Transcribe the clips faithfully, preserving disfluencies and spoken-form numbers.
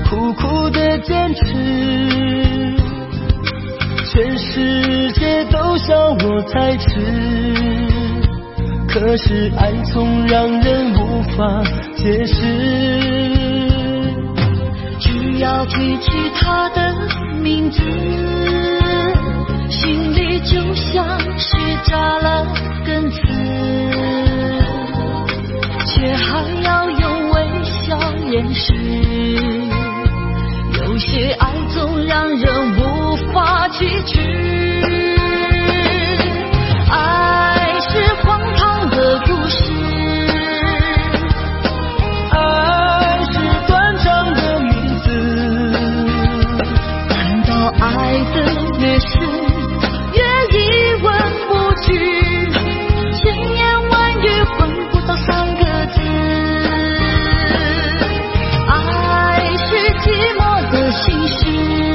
苦苦的坚持，全世界都笑我太迟，可是爱总让人无法解释。 只要提起他的名字，心里就像是扎了根刺，却还要用微笑掩饰。有些爱总让人无法启齿，爱是荒唐的故事， 爱是断肠的名字， 难道爱的越深越一文不值，千言万语换不到三个字。爱是寂寞的心事，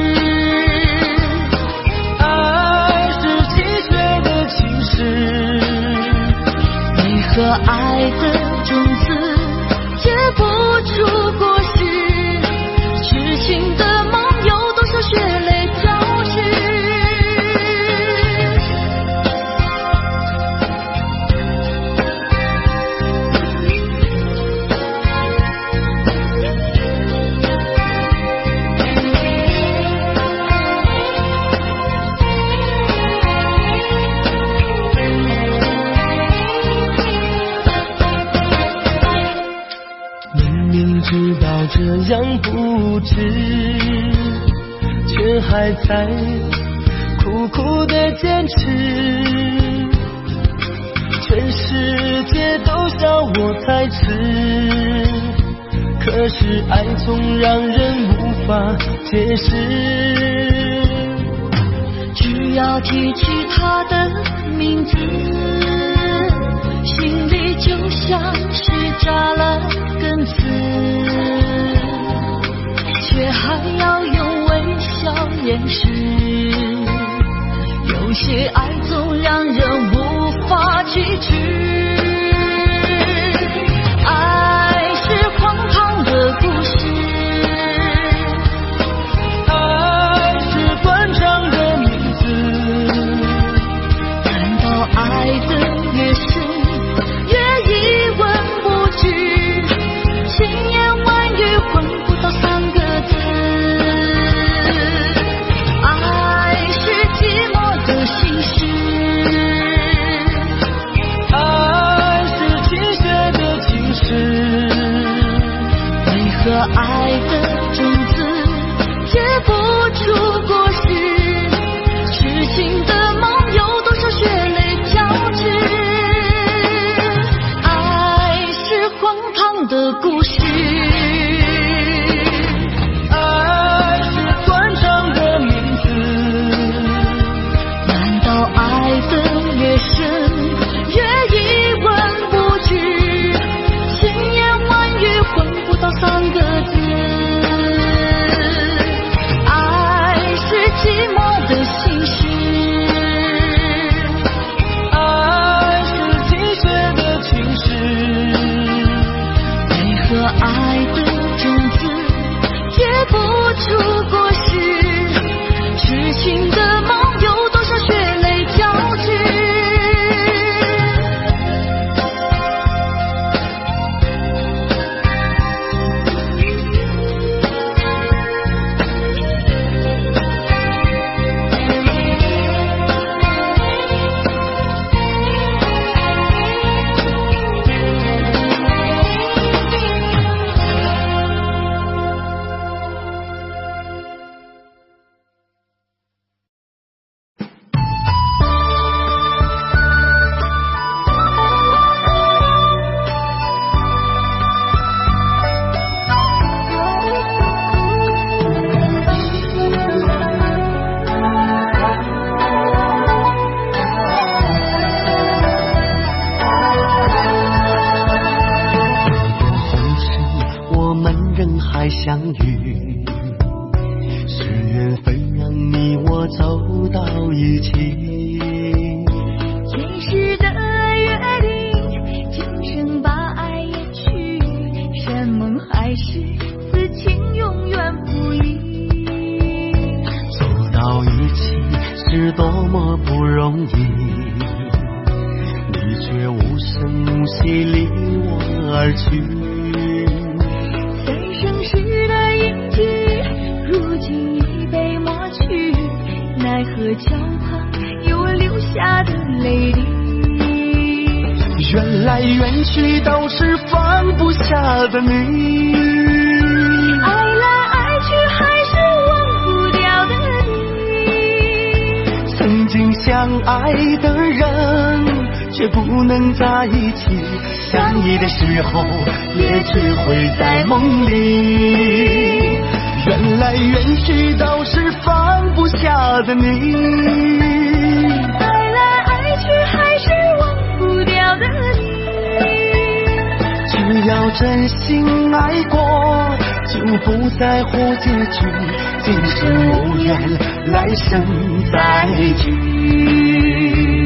爱是泣血的情诗， 为何爱的种子结不出果实？痴情的梦有多少血泪交织？ 明明知道这样不值，却还在苦苦的坚持，全世界都笑我太迟，可是爱总让人无法解释。 只要提起他的名字，心里就像是扎了根刺，却还要用微笑掩饰。有些爱总让人无法启齿，爱是荒唐的故事， 爱是断肠的名字， 难道爱的越深越一文不值，千言万语换不到三个字。爱是寂寞的心事， 爱是泣血的情诗， 为何爱的种子结不出果实？痴情的梦有多少血泪交织？爱是荒唐的故事， 爱是断肠的名字， 难道爱的越深越一文不值，千言万语换不到三个字。爱是寂寞的心事， 爱是泣血的情诗， 为何爱的种子结不出果实？痴情的梦有多少血泪交织？ 还相遇，是缘分让你我走到一起。 前世的约定，今生把爱延续，山盟海誓，此情永远不而去。 三生石的印记，如今已被抹去，奈何桥旁有留下的泪滴。 缘来缘去都是放不下的你， 爱来爱去还是忘不掉的你。 曾经相爱的人却不能在一起，相依的时候也只会在梦里。缘来缘去都是放不下的你， 爱来爱去还是忘不掉的你。 只要真心爱过，就不在乎结局，今生无缘，来生再聚。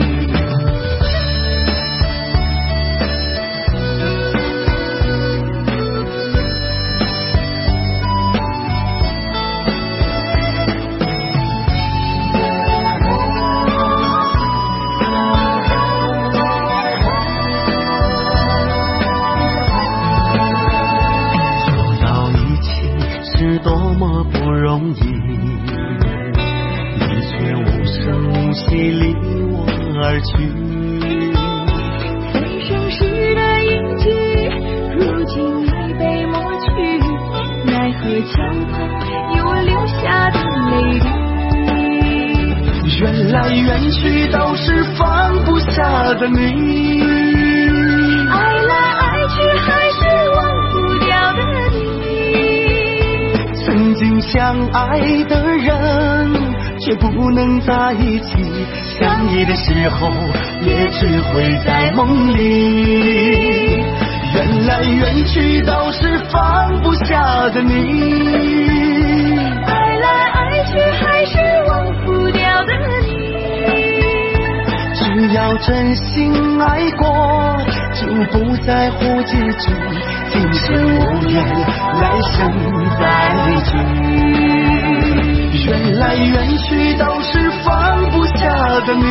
三生石的印记，如今已被抹去，奈何桥旁有留下的泪滴。 缘来缘去都是放不下的你， 爱来爱去还是忘不掉的你。 曾经相爱的人却不能在一起，相依的时候也只会在梦里。缘来缘去都是放不下的你， 爱来爱去还是忘不掉的你。 只要真心爱过，就不在乎结局，今生无缘，来生再聚。缘来缘去都是放不下的你，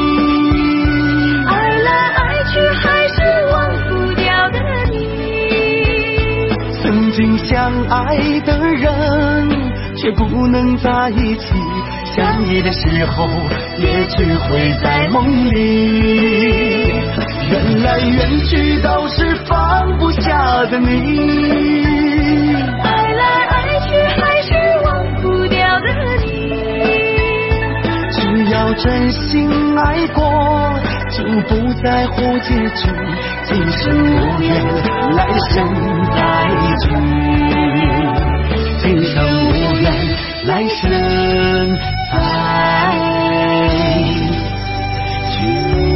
爱来爱去还是忘不掉的你。 曾经相爱的人却不能在一起，相依的时候也只会在梦里。缘来缘去都是放不下的你， 爱来爱去还是忘不掉的你。 只要真心爱过，就不在乎结局，今生无缘，来生再聚。今生无缘，来生再聚。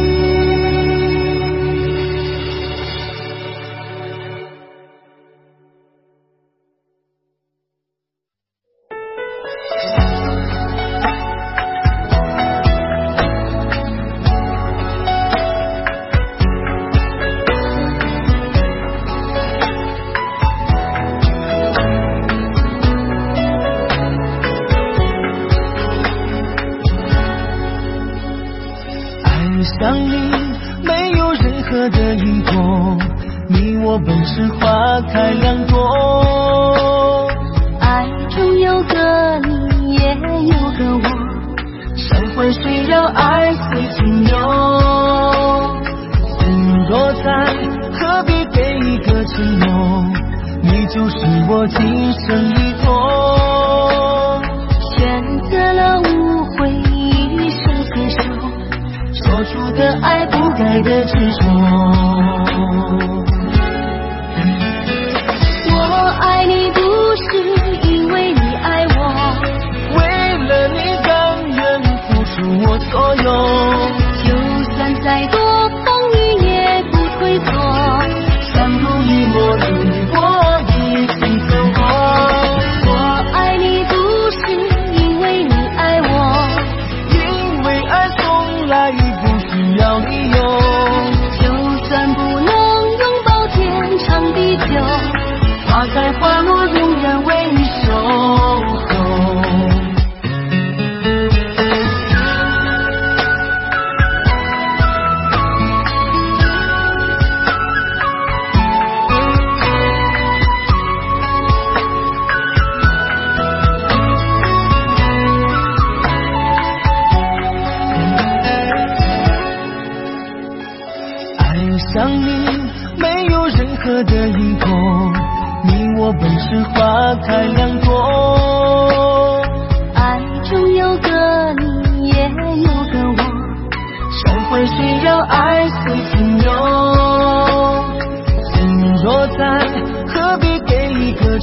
想你没有任何的依托，你我本是花开两朵。 爱中有个你也有个我， 山环水绕爱随情流。心若在，何必给一个承诺，你就是我今生依托。 选择了无悔，一生厮守， 说出的爱不该的执着。 我爱你不是因为你爱我， 为了你甘愿付出我所有。 就算再多风雨也不退缩， 相濡以沫度过一生生活。 我爱你不是因为你爱我， 因为爱从来不需要理由。 就算不能拥抱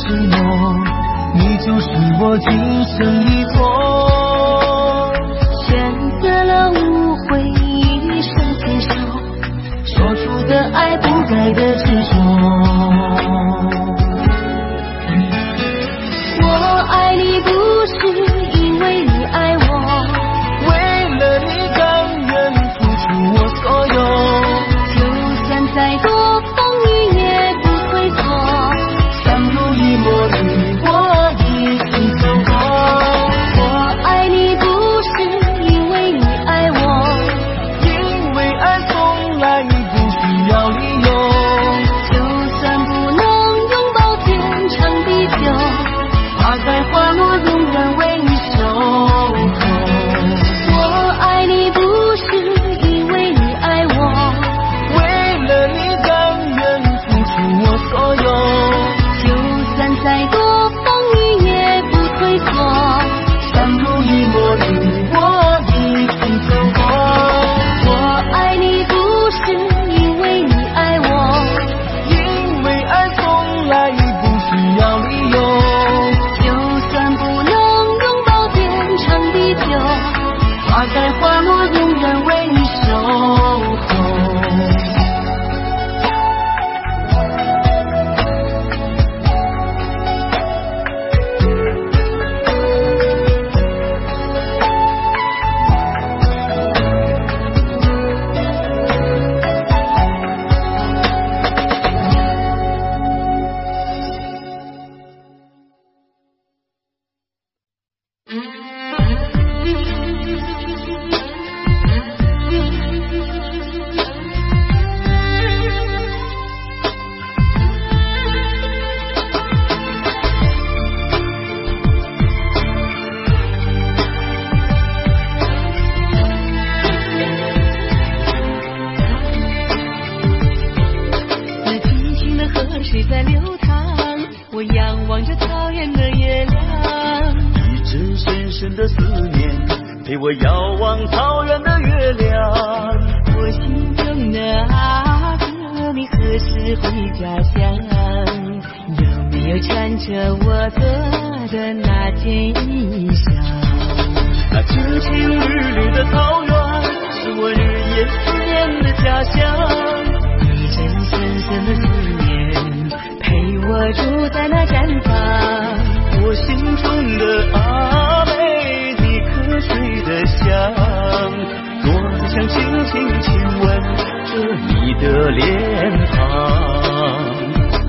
是梦，你就是我今生一错。 选择了无悔，一生牵手，说出的爱不该的执着。我爱你不是因为你爱我， 为了你甘愿付出我所有， 就算再多风雨也不退缩， 相濡以沫你我一起走过。 我爱你不是因为你爱我， 因为爱从来不需要理由， 就算不能拥抱天长地久， 花开花落永远为你守候。 我爱你不是因为你爱我， 为了你甘愿付出我所有， 就算再多风雨也不退缩， 相濡以沫你我一起走过。 我爱你不是因为你爱我， 因为爱从来不需要理由， 就算不能拥抱天长地久， 花开花落永远为你守候。 水在流淌，我仰望着草原的月亮， 一直深深的思念陪我遥望草原的月亮。 我心中的阿哥，你何时回家乡？有没有穿着我做的那件衣裳？ 那青青绿绿的草原是我日夜思念的家乡， 一阵深深的思念陪我住在那毡房， 我心中的阿妹，你瞌睡的香，多想轻轻亲吻着你的脸庞。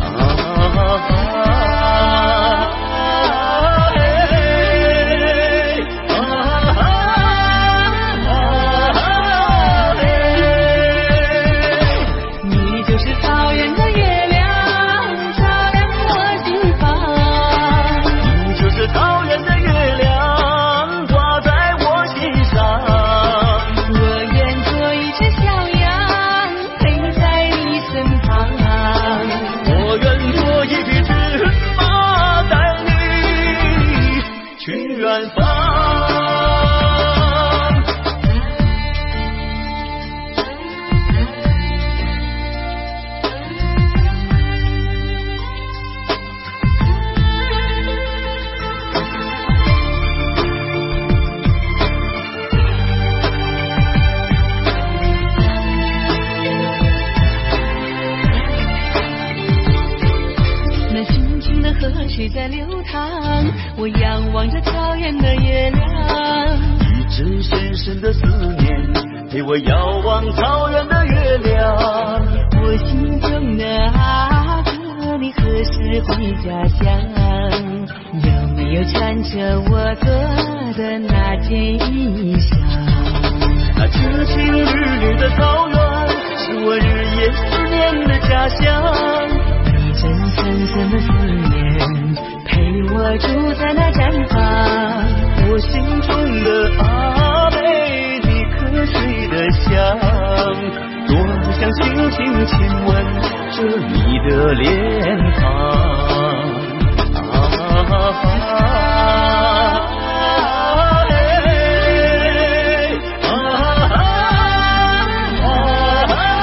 水在流淌，我仰望着草原的月亮， 一直深深的思念陪我遥望草原的月亮。 我心中的阿哥，你何时回家乡？有没有穿着我做的那件衣裳？ 那青青绿绿的草原是我日夜思念的家乡， 一阵深深的思念陪我住在那毡房， 我心中的阿妹，你瞌睡的香，多想轻轻亲吻着你的脸庞。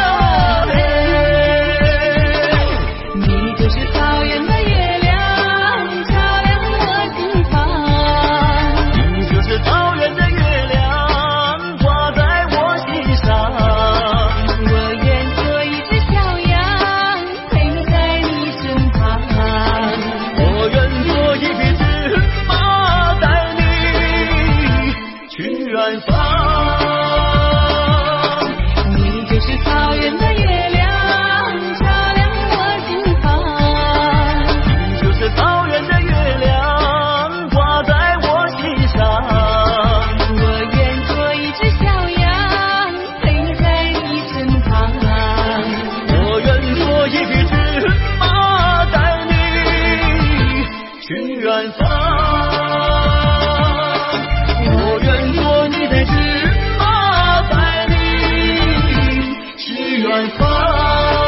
你就是草原的月亮， 远方，我愿做你的芝麻百里去远方。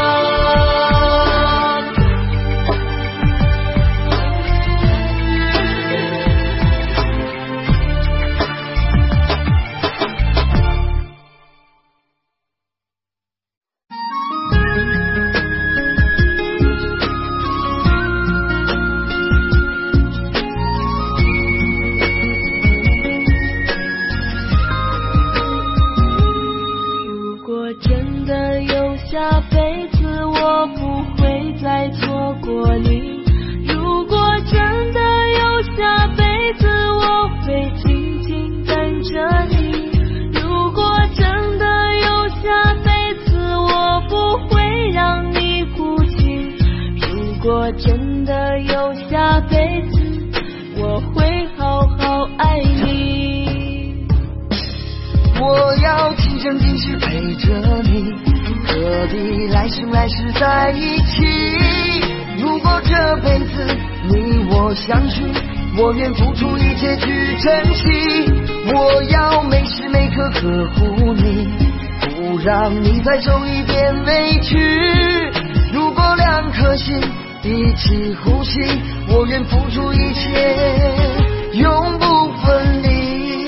真的有下辈子，我会好好爱你。 我要今生今世陪着你，何必来生来世在一起？如果这辈子你我相许，我愿付出一切去珍惜。我要每时每刻呵护你，不让你再受一点委屈。如果两颗心一起呼吸，我愿付出一切，永不分离。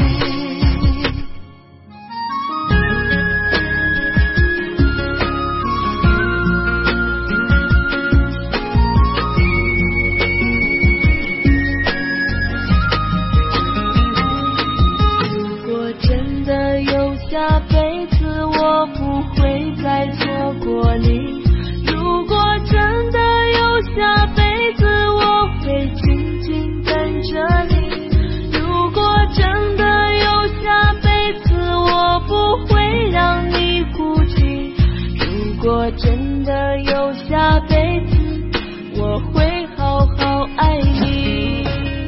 如果真的有下辈子，我不会再错过你。如果真的下辈子，我会静静等着你。如果真的有下辈子，我不会让你孤寂。如果真的有下辈子，我会好好爱你。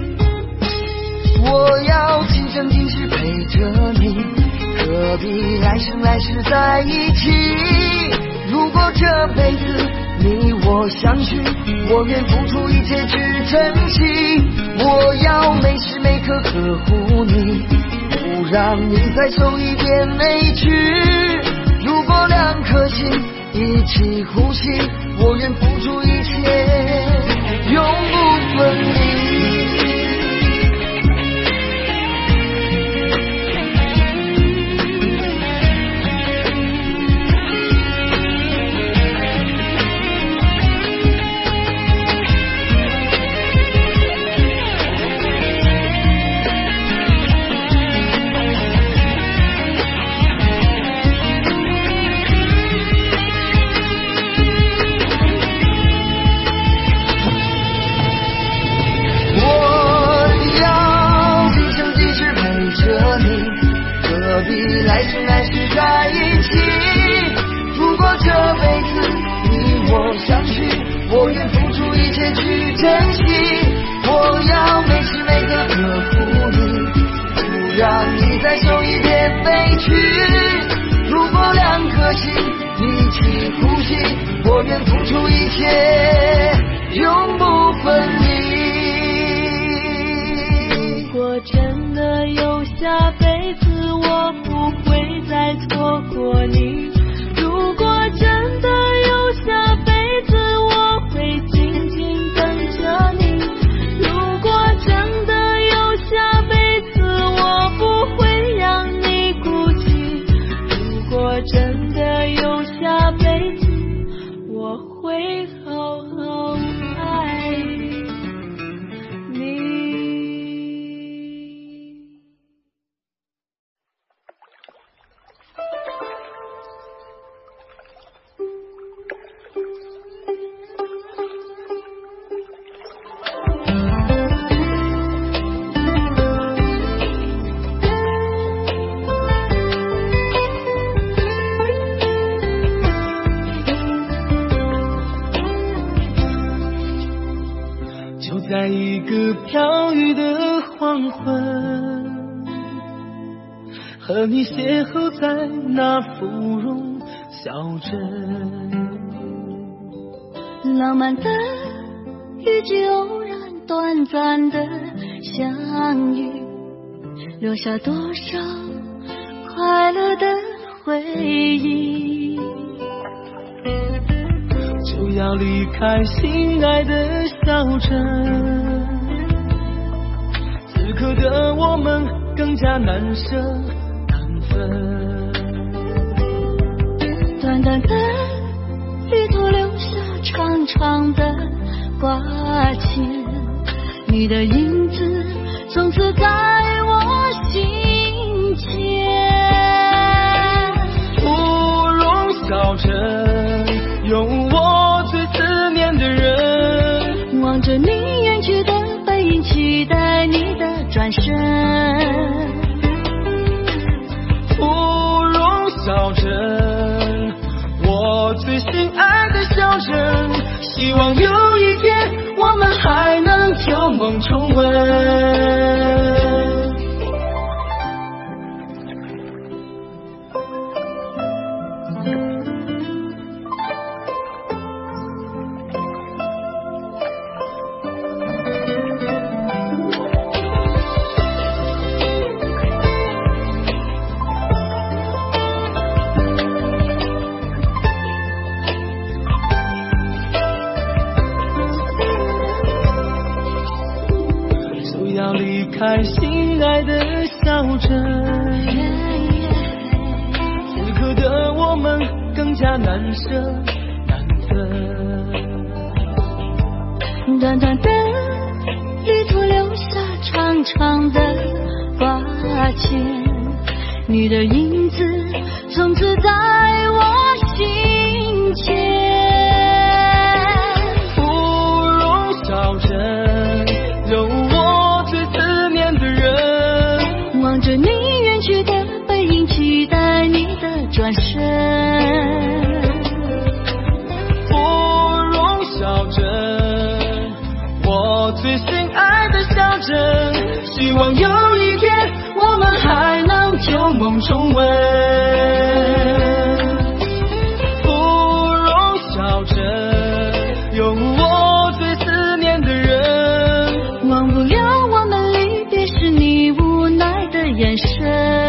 我要今生今世陪着你，何必来生来世在一起？如果这辈子你我相许，我愿付出一切去珍惜。我要每时每刻呵护你，不让你再受一点委屈。如果两颗心一起呼吸，我愿付出一切，永不分离。来生来世在一起，如果这辈子你我相许，我愿付出一切去珍惜。我要每时每刻呵护你，不让你再受一点委屈。如果两颗心一起呼吸，我愿付出一切，永不分离。 如果真的有下辈子，我不会再错过你。如果真的有下辈子，我会静静等着你。如果真的有下辈子，我不会让你孤寂。如果真的有下辈子，我会好好爱你。 在一个飘雨的黄昏，和你邂逅在那芙蓉小镇， 浪漫的雨季偶然短暂的相遇，留下多少快乐的回忆。 就要离开心爱的小镇，此刻的我们更加难舍难分。 短短的旅途留下长长的挂牵，你的影子从此在我心间。 芙蓉小镇有我最思念的人， 望着你远去的背影，期待你的转身。 芙蓉小镇我最心爱的小镇，希望有一天我们还能旧梦重温。开心爱的小镇，此刻的我们更加难舍难分。 短短的旅途留下长长的挂牵，你的影子从此在我心间。 芙蓉小镇有我最思念的人， 望着你远去的背影，期待你的转身。 芙蓉小镇我最心爱的小镇，希望有一天我们还能旧梦重温。芙蓉小镇有我最思念的人， 忘不了我们离别时你无奈的眼神。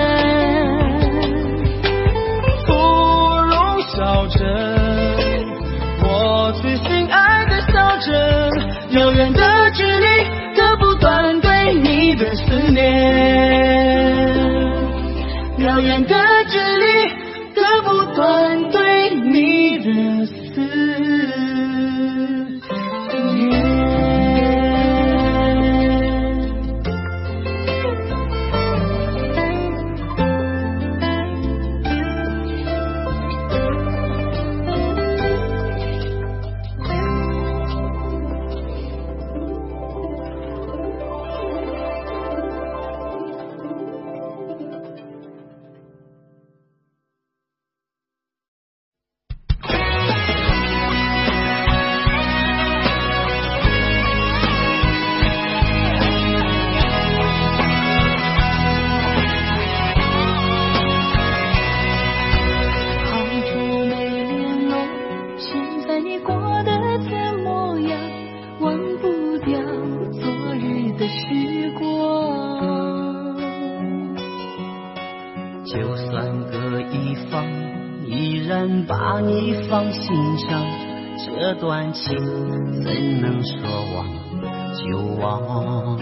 芙蓉小镇我最心爱的小镇，遥远的距离割不断对你的思念，遥远的距离割不断对你的思念。 这段情怎能说忘就忘？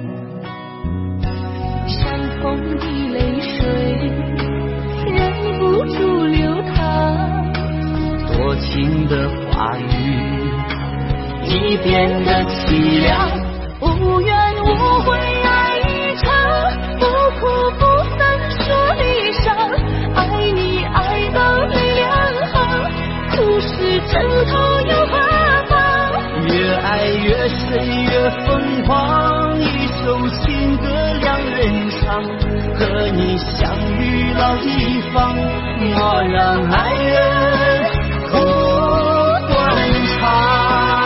伤痛的泪水忍不住流淌， 多情的话语已变得凄凉， 无怨无悔爱一场，不哭不散说离伤，爱你爱到泪两行，哭是枕头又何妨？ 越爱越深越疯狂，一首情歌两人唱，和你相遇老地方，我让爱人哭断肠。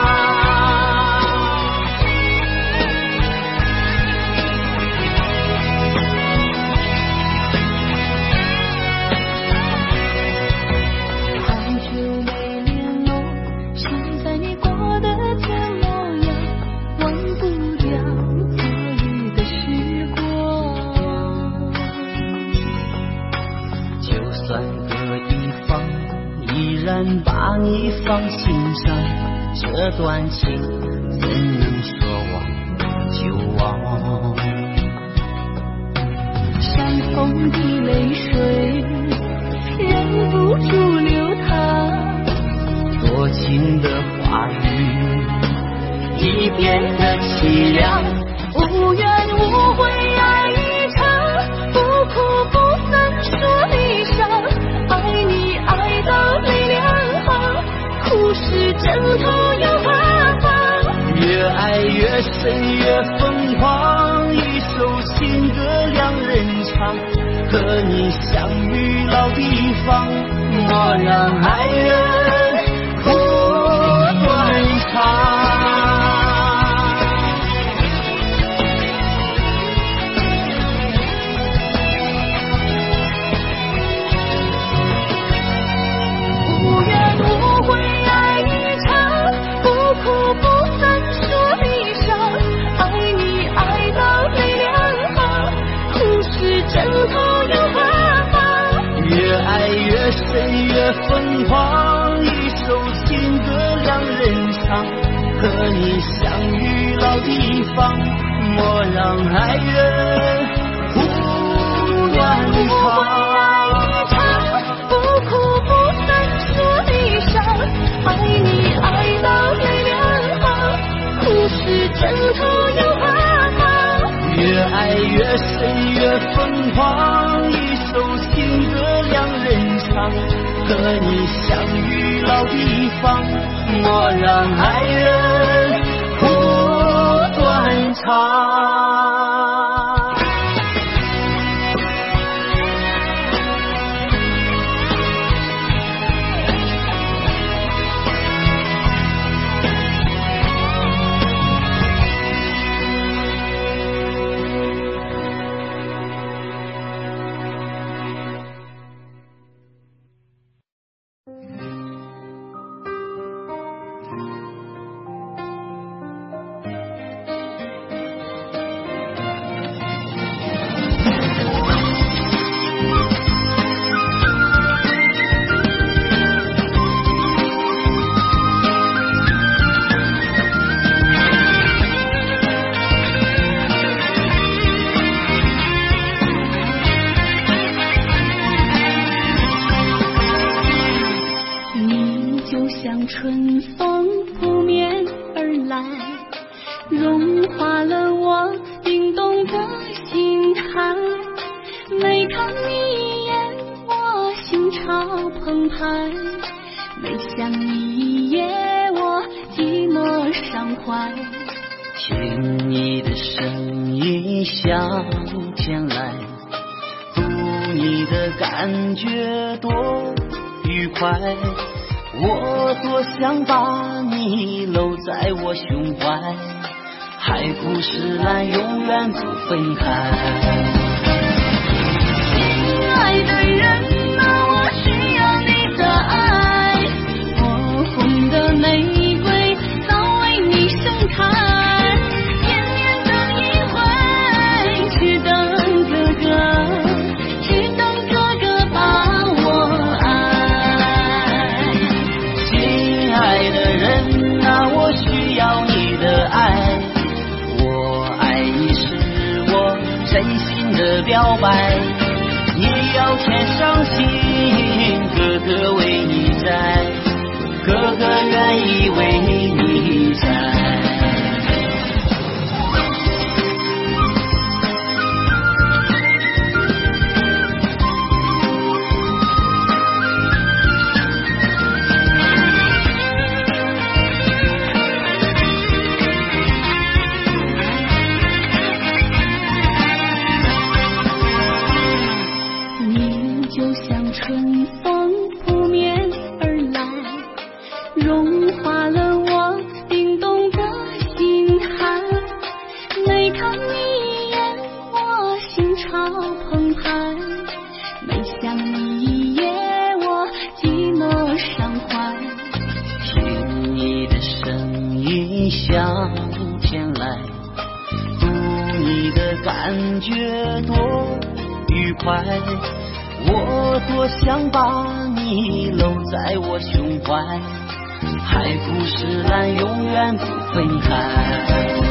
不你放心上，这段情怎能说忘就忘？ 相逢的泪水忍不住流淌， 多情的话语已变得凄凉， 无怨无悔爱一场，不哭不散说离伤，爱你爱到泪两行，哭是枕头又何妨？ 越爱越深越疯狂，一首情歌两人唱，和你相遇老地方，莫让爱人哭断肠。 无怨无悔爱一场，不哭不散说离伤，爱你爱到泪两行，哭是枕头又何妨？ 越爱越深越疯狂，一首情歌两人唱，和你相遇老地方，莫让爱人哭断肠。 爱你爱到泪两行，哭是枕头又何妨？ 越爱越深越疯狂，一首情歌两人唱，和你相遇老地方，莫让爱人哭断肠。 春风扑面而来，融化了我冰冻的心海。每看你一眼，我心潮澎湃；每想你一夜，我寂寞伤怀。 听你的声音向前来，读你的感觉多愉快。我多想把你搂在我胸怀，海枯石烂永远不分开。 亲爱的人啊，我需要你的爱，火红的玫瑰早为你盛开，千年等一回，只等哥哥，只等哥哥把我爱。 亲爱的人啊，我需要你的爱，我爱你是我真心的表白。你要牵上心，哥哥为你在，哥哥愿意为你在。 春风扑面而来，融化了我冰冻的心海。每看你一眼，我心潮澎湃；每想你一夜，我寂寞伤怀。 听你的声音向前来，读你的感觉多愉快。 我多想把你搂在我胸怀，海枯石烂永远不分开。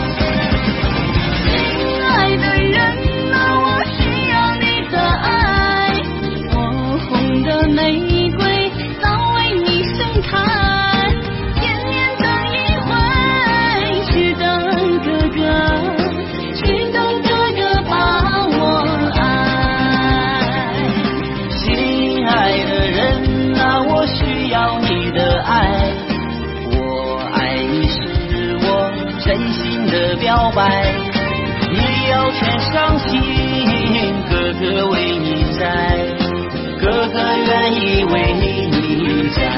亲爱的人啊，我需要你的爱，火红的玫瑰早为你盛开，年年等一回，去等哥哥，去等哥哥把我爱。 亲爱的人啊，我需要你的爱，我爱你是我真心的表白，你要全相信，哥哥为你在，哥哥愿意为你在。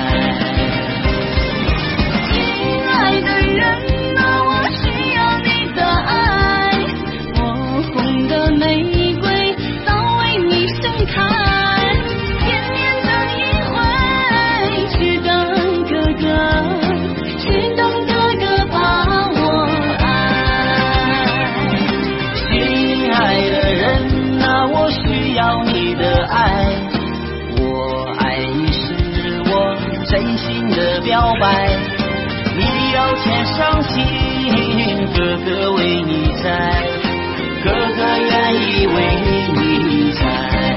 亲爱的人啊，我需要你的爱，火红的玫瑰早为你盛开，年年等一回，去等哥哥，去等哥哥把我爱。 亲爱的人啊，我需要你的爱，我爱你是我真心的表白，你要全相信，哥哥为你在，哥哥愿意为你在，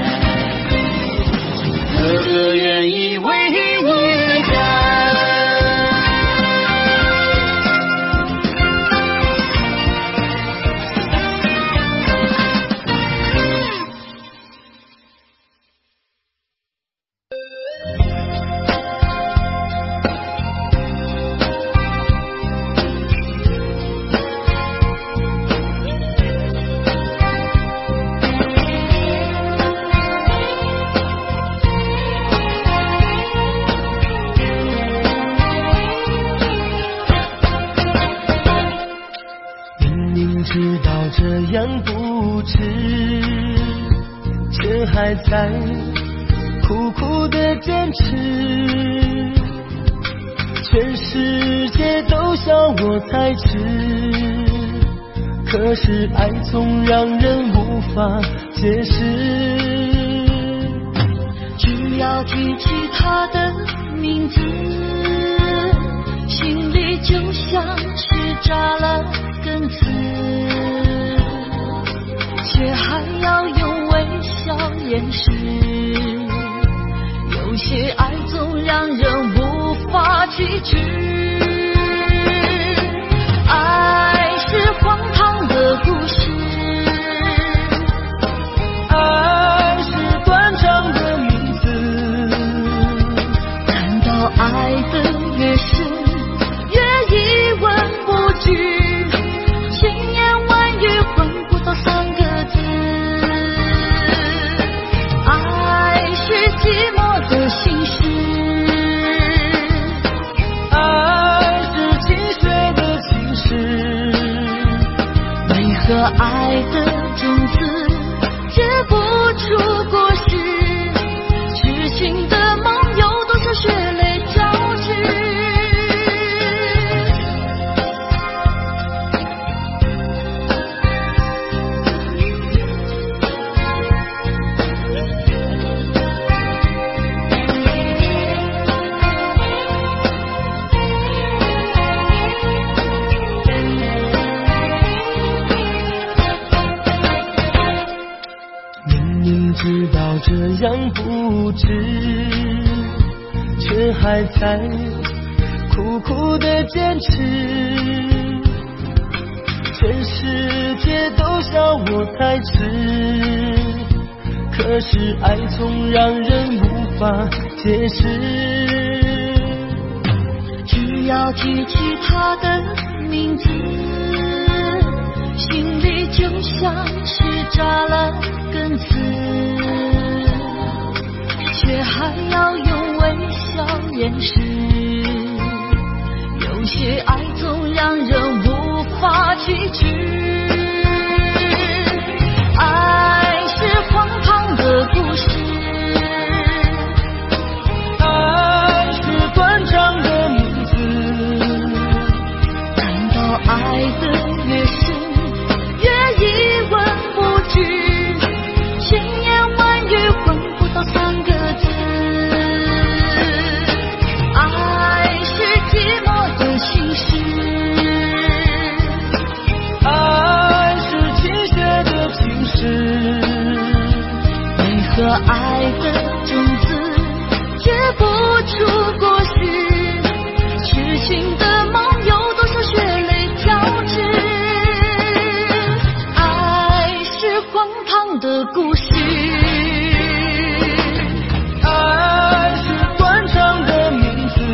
哥哥愿意为你在。 知道这样不值，却还在苦苦的坚持，全世界都笑我太迟，可是爱总让人无法解释。 只要提起他的名字，心里就像是扎了根刺，却还要用微笑掩饰。有些爱总让人无法启齿，爱是荒唐的故事， 爱是断肠的名字， 难道爱的越深越一文不值，千言万语混不到三个字。爱是寂寞的心事， 爱是清水的情诗， 为何爱的种子结不出果实，痴情的梦有多少血泪交织。 知道这样不值，却还在苦苦的坚持，全世界都笑我太迟，可是爱总让人无法解释。 只要提起他的名字，心里就像是扎了根刺，却还要用微笑掩饰。有些爱总让人无法启齿，爱是荒唐的故事， 爱是断肠的名字， 难道爱的越深越一文不值，千言万语混不到的故事。 爱是断肠的名字，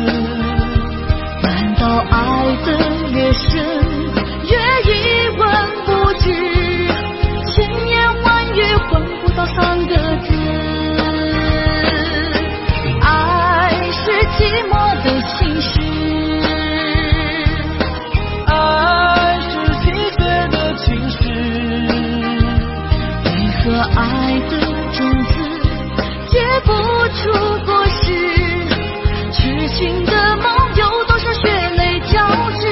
难道爱的越深越一文不值，千言万语换不到三个字。爱是寂寞的心事， 爱是细碎的情诗， 为何爱的种子结不出果实？痴情的梦有多少血泪交织？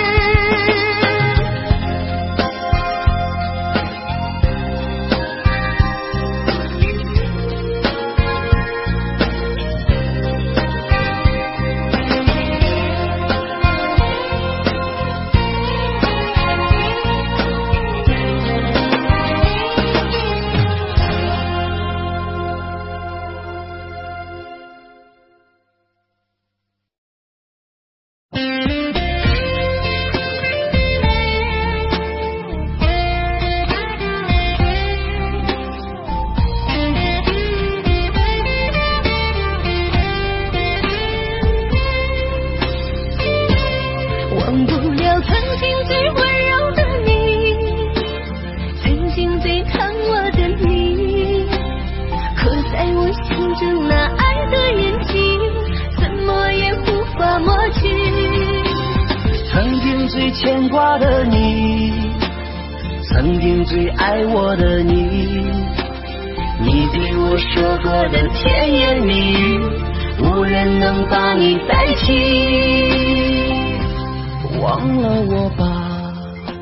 忘不了曾经最温柔的你，曾经最疼我的你，刻在我心中那爱的眼睛，怎么也无法抹去。 曾经最牵挂的你，曾经最爱我的你，你对我说过的甜言蜜语，无人能把你代替。忘了我吧，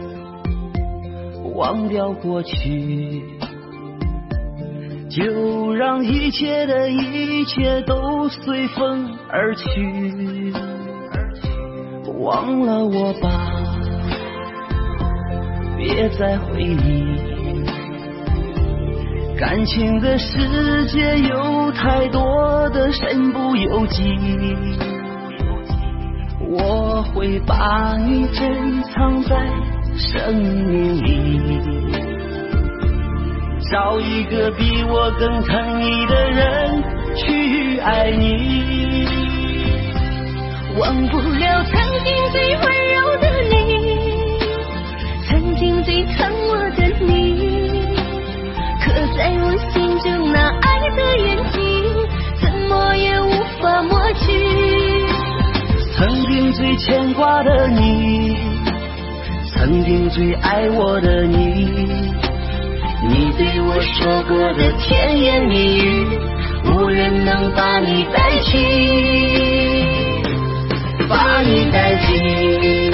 忘掉过去，就让一切的一切都随风而去。忘了我吧，别再回忆，感情的世界有太多的身不由己，我会把你珍藏在生命里，找一个比我更疼你的人去爱你。 忘不了曾经最温柔的你，曾经最疼我的你，刻在我心中那爱的眼睛，怎么也无法抹去。 曾经最牵挂的你，曾经最爱我的你，你对我说过的甜言蜜语，无人能把你代替，把你代替。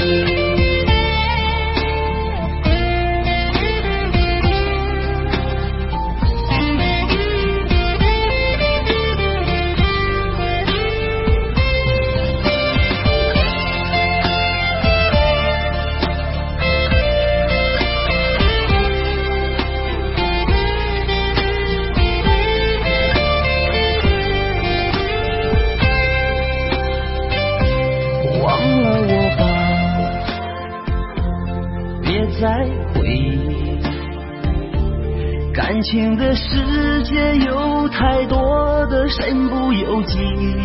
再回忆，感情的世界有太多的身不由己，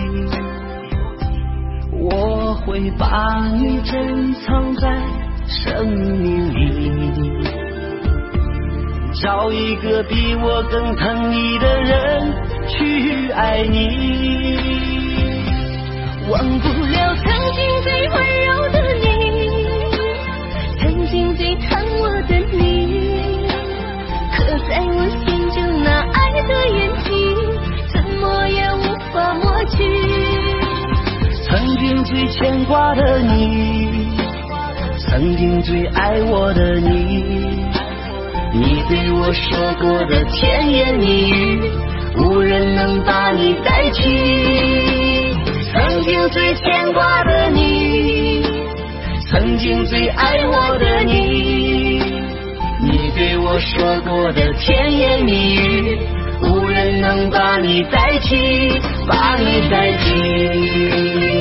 我会把你珍藏在生命里，找一个比我更疼你的人去爱你。 忘不了曾经最温柔的你，曾经最疼我的你，刻在我心中那爱的眼睛，怎么也无法抹去。 曾经最牵挂的你，曾经最爱我的你，你对我说过的甜言蜜语，无人能把你代替。曾经最牵挂的你，曾经最爱我的你，你对我说过的甜言蜜语，无人能把你代替，把你代替。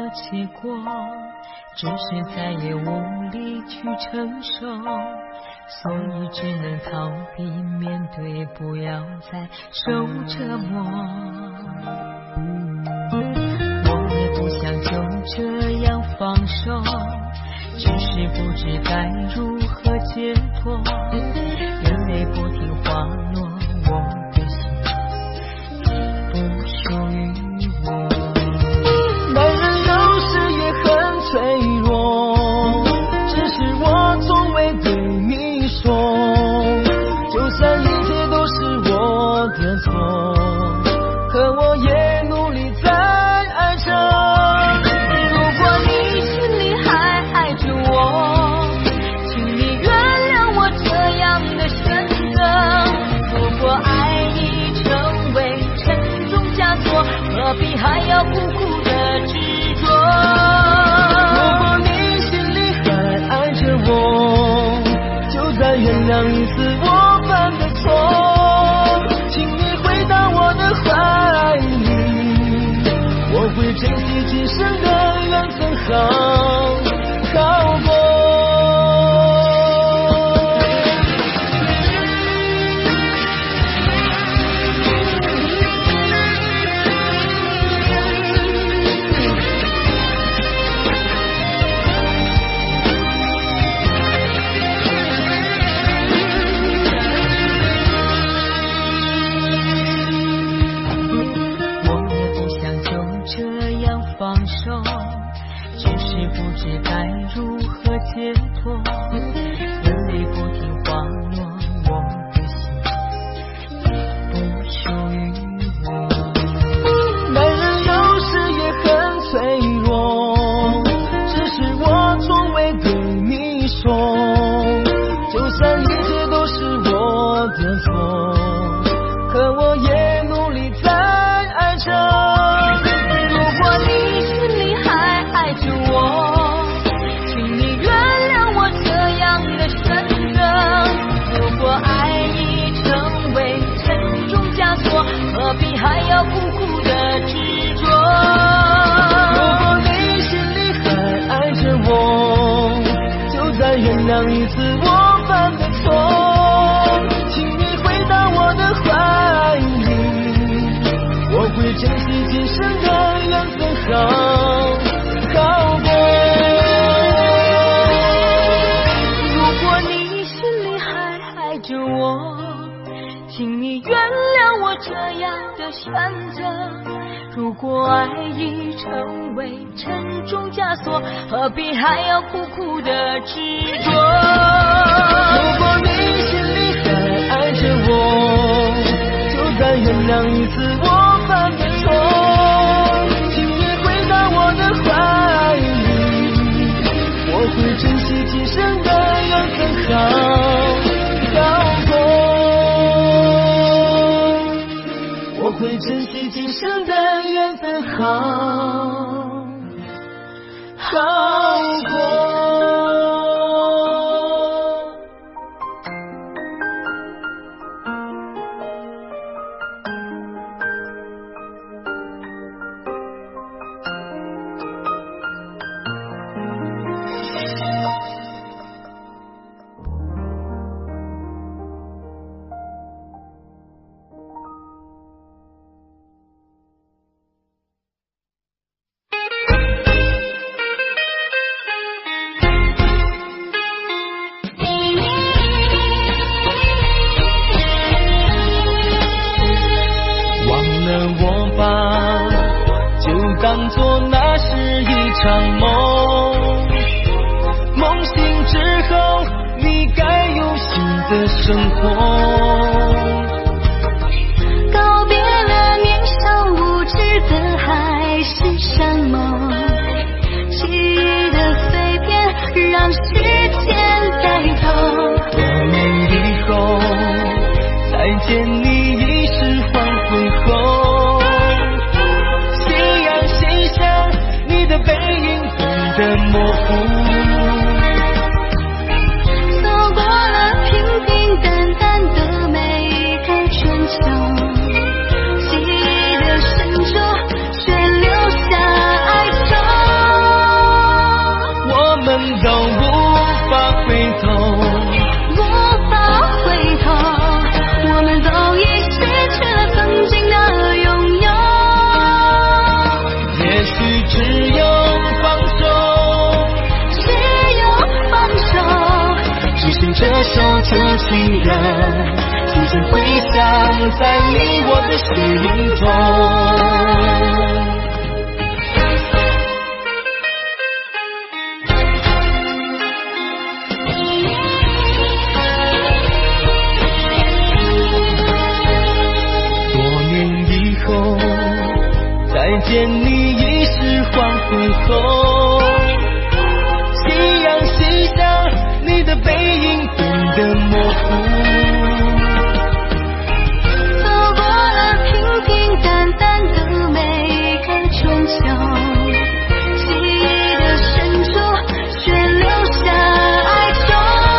结果，只是再也无力去承受，所以只能逃避面对，不要再受折磨。我也不想就这样放手，只是不知该如何解脱，眼泪不停滑落，我的心不属于我。 男人有时也很脆弱，只是我从未对你说，就算一切都是我的错，可我也努力在爱着。 如果你心里还爱着我，请你原谅我这样的选择。如果爱已成为沉重枷锁，何必还要苦苦的执着？ 如果你心里还爱着我，就再原谅一次我犯的错，请你回到我的怀里，我会珍惜今生的缘分，好好过。 不知该如何解脱，眼泪不停滑落，我的心不属于我。 男人有时也很脆弱，只是我从未对你说，就算一切都是我的错，可我也努力在爱着。 如果你心里还爱着我，何必还要苦苦的执着？ 如果你心里还爱着我，就再原谅一次我犯的错，请你回到我的怀里，我会珍惜今生的缘分，好好过。 如果你心里还爱着我，请你原谅我这样的选择。如果爱已成为沉重枷锁，何必还要苦苦的执着？ 如果你心里还爱着我，就再原谅一次我犯的错，请你回到我的怀里，我会珍惜今生的缘分，好好过。我会珍惜今生的缘分，好好过。当作那是一场梦，梦醒之后你该有新的生活。 告别了年少无知的海誓山盟，记忆的碎片让时间带走。 多年以后再见你已是黄昏后，你的背影变得模糊， 走过了平平淡淡的每一个春秋，记忆的深处却留下哀愁。 旧情人，轻声回响在你我的心中。多年以后再见你已是黄昏后，夕阳西下，你的背影变得模糊， 走过了平平淡淡的每个春秋，记忆的深处却留下哀愁，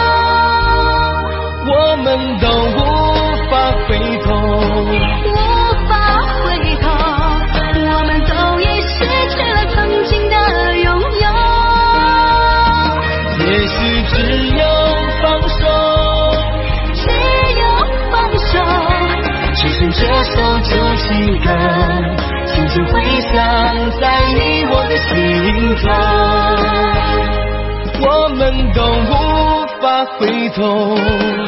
我们都无法回头， 无法回头，我们都已失去了曾经的拥有， 也许只有放手， 只有放手， 只剩这首旧情歌，轻轻回响在你我的心中，我们都无法回头。